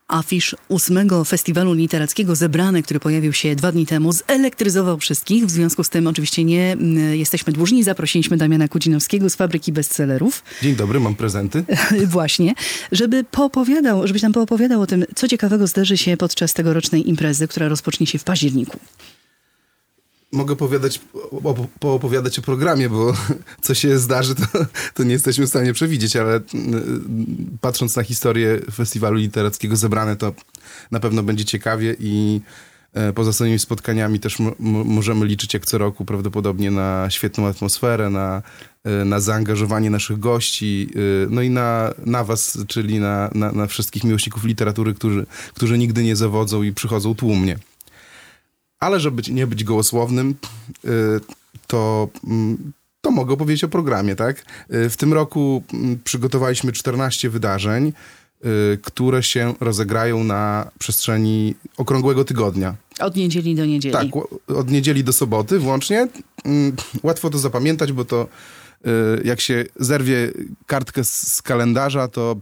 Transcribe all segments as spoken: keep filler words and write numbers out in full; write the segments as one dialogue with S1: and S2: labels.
S1: Afisz ósmego Festiwalu Literackiego Zebrane, który pojawił się dwa dni temu, zelektryzował wszystkich. W związku z tym oczywiście nie m, jesteśmy dłużni. Zaprosiliśmy Damiana Kudzinowskiego z Fabryki Bestsellerów.
S2: Dzień dobry, mam prezenty.
S1: Właśnie. Żeby poopowiadał, żebyś nam poopowiadał o tym, co ciekawego zdarzy się podczas tegorocznej imprezy, która rozpocznie się w październiku.
S2: Mogę powiadać, o, poopowiadać o programie, bo co się zdarzy, to, to nie jesteśmy w stanie przewidzieć, ale patrząc na historię Festiwalu Literackiego Zebrane, to na pewno będzie ciekawie i poza samymi spotkaniami też m- możemy liczyć jak co roku prawdopodobnie na świetną atmosferę, na, na zaangażowanie naszych gości, no i na, na was, czyli na, na, na wszystkich miłośników literatury, którzy, którzy nigdy nie zawodzą i przychodzą tłumnie. Ale żeby nie być gołosłownym, to, to mogę opowiedzieć o programie, tak? W tym roku przygotowaliśmy czternaście wydarzeń, które się rozegrają na przestrzeni okrągłego tygodnia.
S1: Od niedzieli do niedzieli.
S2: Tak, od niedzieli do soboty włącznie. Łatwo to zapamiętać, bo to jak się zerwie kartkę z kalendarza, to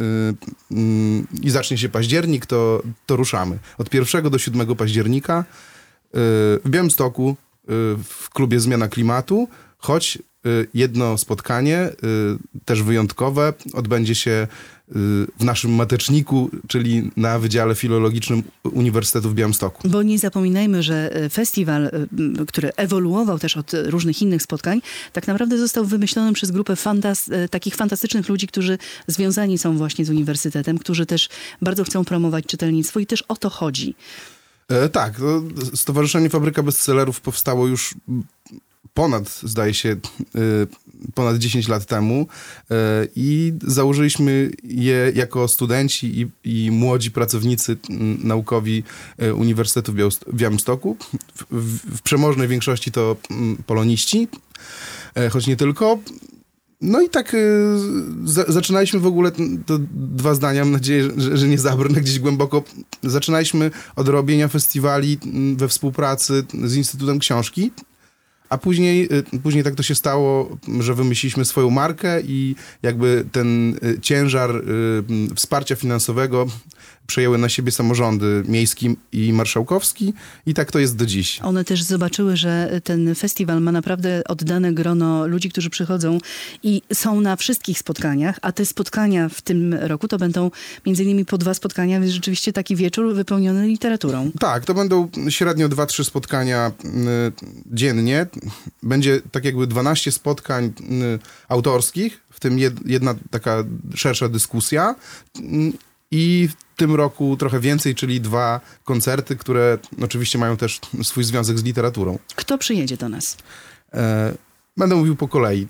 S2: i zacznie się październik, to, to ruszamy. Od pierwszego do siódmego października w Białymstoku w klubie Zmiana Klimatu, choć jedno spotkanie, też wyjątkowe, odbędzie się w naszym mateczniku, czyli na Wydziale Filologicznym Uniwersytetu w Białymstoku.
S1: Bo nie zapominajmy, że festiwal, który ewoluował też od różnych innych spotkań, tak naprawdę został wymyślony przez grupę fantas- takich fantastycznych ludzi, którzy związani są właśnie z uniwersytetem, którzy też bardzo chcą promować czytelnictwo i też o to chodzi.
S2: E, tak, to Stowarzyszenie Fabryka Bestsellerów powstało już ponad, zdaje się, ponad dziesięć lat temu i założyliśmy je jako studenci i, i młodzi pracownicy naukowi Uniwersytetu w Białymstoku. W, w, w przemożnej większości to poloniści, choć nie tylko. No i tak y, za, zaczynaliśmy w ogóle, to dwa zdania, mam nadzieję, że, że nie zabrnę gdzieś głęboko. Zaczynaliśmy od robienia festiwali we współpracy z Instytutem Książki, a później, y, później tak to się stało, że wymyśliliśmy swoją markę i jakby ten y, ciężar y, wsparcia finansowego przejęły na siebie samorządy miejski i marszałkowski i tak to jest do dziś.
S1: One też zobaczyły, że ten festiwal ma naprawdę oddane grono ludzi, którzy przychodzą i są na wszystkich spotkaniach, a te spotkania w tym roku to będą między innymi po dwa spotkania, więc rzeczywiście taki wieczór wypełniony literaturą.
S2: Tak, to będą średnio dwa, trzy spotkania y, dziennie. Będzie tak jakby dwanaście spotkań y, autorskich, w tym jed, jedna taka szersza dyskusja y, i w tym roku trochę więcej, czyli dwa koncerty, które oczywiście mają też swój związek z literaturą.
S1: Kto przyjedzie do nas?
S2: E, będę mówił po kolei.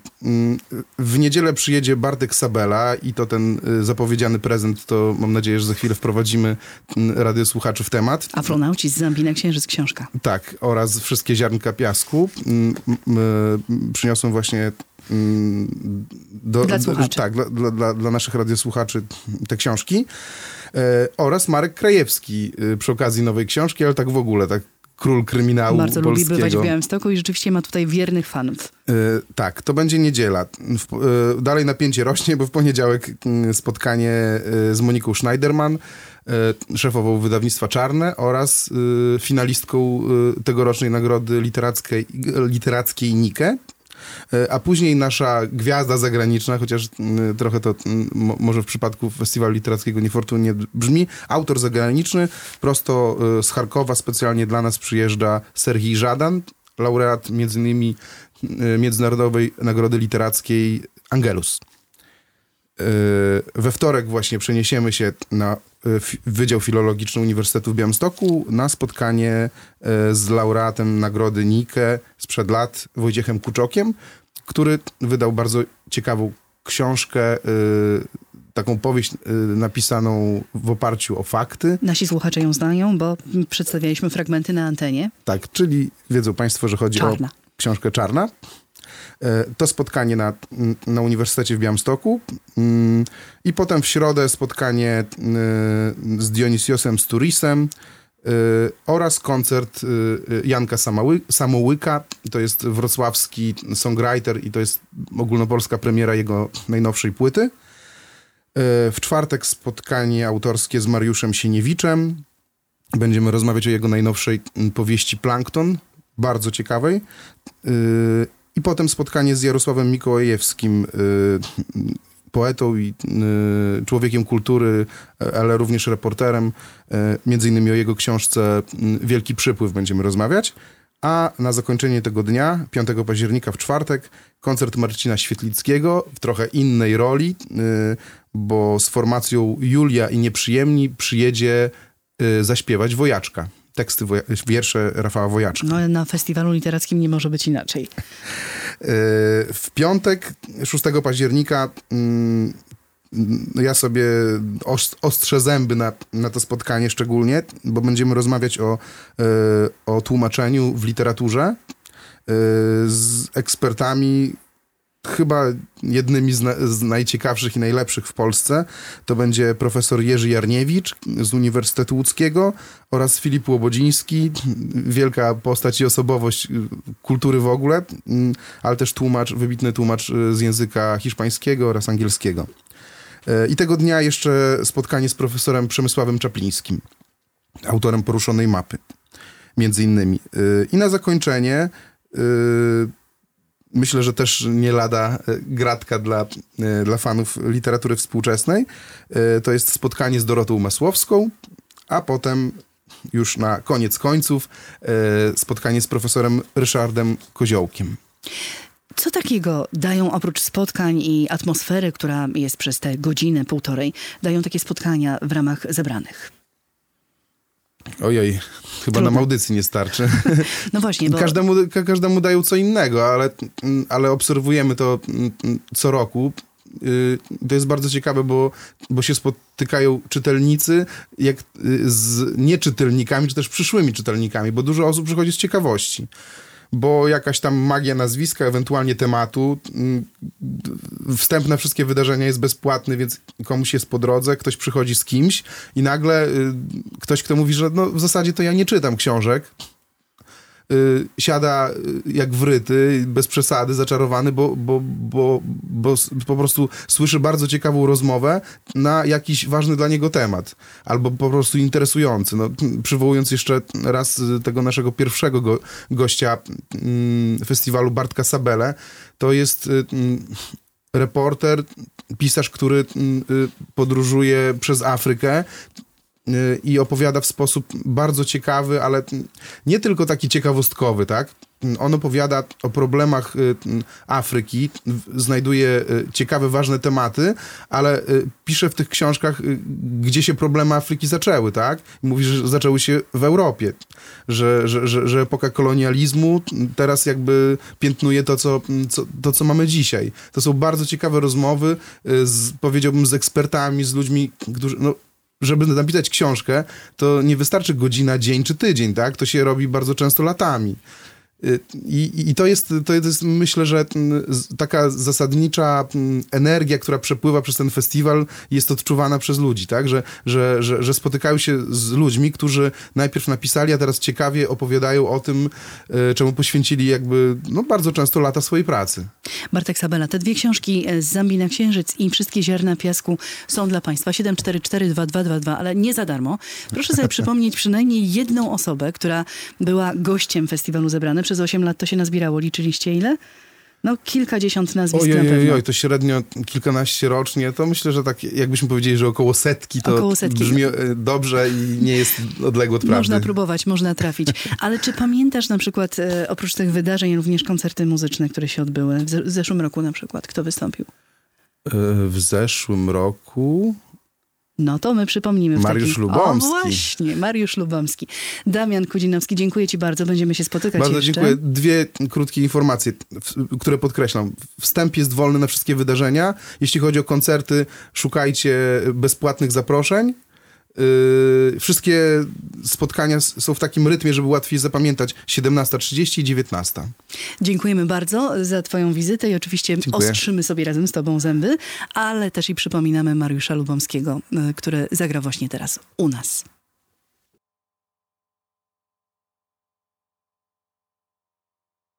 S2: W niedzielę przyjedzie Bartek Sabela i to ten zapowiedziany prezent, to mam nadzieję, że za chwilę wprowadzimy radiosłuchaczy w temat.
S1: Afronauci z Zambi na Księżyc książka.
S2: Tak, oraz Wszystkie ziarnka piasku. Przyniosłem właśnie do,
S1: dla
S2: do, tak, dla, dla, dla naszych radiosłuchaczy te książki. E, oraz Marek Krajewski e, przy okazji nowej książki, ale tak w ogóle, tak król kryminału
S1: Bardzo
S2: polskiego.
S1: lubi bywać w Białymstoku i rzeczywiście ma tutaj wiernych fanów.
S2: E, tak, to będzie niedziela. W, e, dalej napięcie rośnie, bo w poniedziałek e, spotkanie e, z Moniką Schneiderman, e, szefową wydawnictwa Czarne oraz e, finalistką e, tegorocznej nagrody literackiej, literackiej Nike. A później nasza gwiazda zagraniczna, chociaż trochę to może w przypadku Festiwalu Literackiego niefortunnie brzmi, autor zagraniczny, prosto z Charkowa specjalnie dla nas przyjeżdża Serhii Żadan, laureat między innymi Międzynarodowej Nagrody Literackiej Angelus. We wtorek właśnie przeniesiemy się na Wydział Filologiczny Uniwersytetu w Białymstoku na spotkanie z laureatem Nagrody Nike sprzed lat, Wojciechem Kuczokiem, który wydał bardzo ciekawą książkę, taką powieść napisaną w oparciu o fakty.
S1: Nasi słuchacze ją znają, bo przedstawialiśmy fragmenty na antenie.
S2: Tak, czyli wiedzą państwo, że chodzi
S1: Czarna.
S2: o książkę Czarna. To spotkanie na, na Uniwersytecie w Białymstoku i potem w środę spotkanie z Dionisiosem Sturisem oraz koncert Janka Samały, Samołyka. To jest wrocławski songwriter i to jest ogólnopolska premiera jego najnowszej płyty. W czwartek spotkanie autorskie z Mariuszem Sieniewiczem. Będziemy rozmawiać o jego najnowszej powieści Plankton, bardzo ciekawej. I potem spotkanie z Jarosławem Mikołajewskim, poetą i człowiekiem kultury, ale również reporterem. Między innymi o jego książce Wielki Przypływ będziemy rozmawiać. A na zakończenie tego dnia, piątego października w czwartek, koncert Marcina Świetlickiego w trochę innej roli, bo z formacją Julia i Nieprzyjemni przyjedzie zaśpiewać Wojaczka. Teksty, woja- wiersze Rafała Wojaczka.
S1: No, na festiwalu literackim nie może być inaczej.
S2: W piątek, szóstego października, ja sobie ostrzę zęby na, na to spotkanie szczególnie, bo będziemy rozmawiać o, o tłumaczeniu w literaturze z ekspertami, chyba jednymi z, na, z najciekawszych i najlepszych w Polsce. To będzie profesor Jerzy Jarniewicz z Uniwersytetu Łódzkiego oraz Filip Łobodziński, wielka postać i osobowość kultury w ogóle, ale też tłumacz, wybitny tłumacz z języka hiszpańskiego oraz angielskiego. I tego dnia jeszcze spotkanie z profesorem Przemysławem Czaplińskim, autorem Poruszonej Mapy, między innymi. I na zakończenie myślę, że też nie lada gratka dla, dla fanów literatury współczesnej. To jest spotkanie z Dorotą Masłowską, a potem już na koniec końców spotkanie z profesorem Ryszardem Koziołkiem.
S1: Co takiego dają oprócz spotkań i atmosfery, która jest przez tę godzinę, półtorej, dają takie spotkania w ramach zebranych?
S2: Ojej, chyba
S1: Trudno.
S2: nam audycji nie starczy.
S1: No właśnie, bo...
S2: Każdemu, ka- każdemu dają co innego, ale, ale obserwujemy to co roku. To jest bardzo ciekawe, bo, bo się spotykają czytelnicy jak z nieczytelnikami, czy też przyszłymi czytelnikami, bo dużo osób przychodzi z ciekawości. Bo jakaś tam magia nazwiska, ewentualnie tematu. Wstęp na wszystkie wydarzenia jest bezpłatny, więc komuś jest po drodze, ktoś przychodzi z kimś i nagle ktoś, kto mówi, że no w zasadzie to ja nie czytam książek, siada jak wryty, bez przesady, zaczarowany, bo, bo, bo, bo po prostu słyszy bardzo ciekawą rozmowę na jakiś ważny dla niego temat, albo po prostu interesujący. No, przywołując jeszcze raz tego naszego pierwszego go, gościa festiwalu, Bartka Sabelę, to jest reporter, pisarz, który podróżuje przez Afrykę i opowiada w sposób bardzo ciekawy, ale nie tylko taki ciekawostkowy, tak? On opowiada o problemach Afryki, znajduje ciekawe, ważne tematy, ale pisze w tych książkach, gdzie się problemy Afryki zaczęły, tak? Mówi, że zaczęły się w Europie, że, że, że, że epoka kolonializmu teraz jakby piętnuje to co, co, to, co mamy dzisiaj. To są bardzo ciekawe rozmowy, z, powiedziałbym, z ekspertami, z ludźmi, którzy... No, żeby napisać książkę, to nie wystarczy godzina, dzień czy tydzień, tak? To się robi bardzo często latami. I, i to, jest, to jest, myślę, że taka zasadnicza energia, która przepływa przez ten festiwal, jest odczuwana przez ludzi, tak? Że, że, że, że spotykają się z ludźmi, którzy najpierw napisali, a teraz ciekawie opowiadają o tym, czemu poświęcili jakby no, bardzo często lata swojej pracy.
S1: Bartek Sabela, te dwie książki z Zambii na Księżyc i Wszystkie ziarna piasku są dla Państwa. siedem cztery cztery dwa dwa dwa dwa, ale nie za darmo. Proszę sobie przypomnieć przynajmniej jedną osobę, która była gościem festiwalu Zebrane. Przez osiem lat to się nazbierało. Liczyliście ile? No kilkadziesiąt nazwisk
S2: ojej,
S1: na pewno.
S2: Ojej, to średnio kilkanaście rocznie. To myślę, że tak jakbyśmy powiedzieli, że około setki, to
S1: około setki.
S2: Brzmi dobrze i nie jest odległe od prawdy.
S1: Można próbować, można trafić. Ale czy pamiętasz na przykład e, oprócz tych wydarzeń również koncerty muzyczne, które się odbyły? W, z- w zeszłym roku na przykład. Kto wystąpił?
S2: W zeszłym roku...
S1: No to my przypomnimy. W
S2: Mariusz
S1: takim...
S2: Lubomski.
S1: O właśnie, Mariusz Lubomski. Damian Kudzinowski, dziękuję Ci bardzo. Będziemy się spotykać
S2: Bardzo
S1: jeszcze.
S2: dziękuję. Dwie krótkie informacje, które podkreślam. Wstęp jest wolny na wszystkie wydarzenia. Jeśli chodzi o koncerty, szukajcie bezpłatnych zaproszeń. Yy, wszystkie spotkania są w takim rytmie, żeby łatwiej zapamiętać. siedemnasta trzydzieści i dziewiętnasta.
S1: Dziękujemy bardzo za Twoją wizytę i oczywiście
S2: Dziękuję.
S1: ostrzymy sobie razem z Tobą zęby, ale też i przypominamy Mariusza Lubomskiego, który zagra właśnie teraz u nas.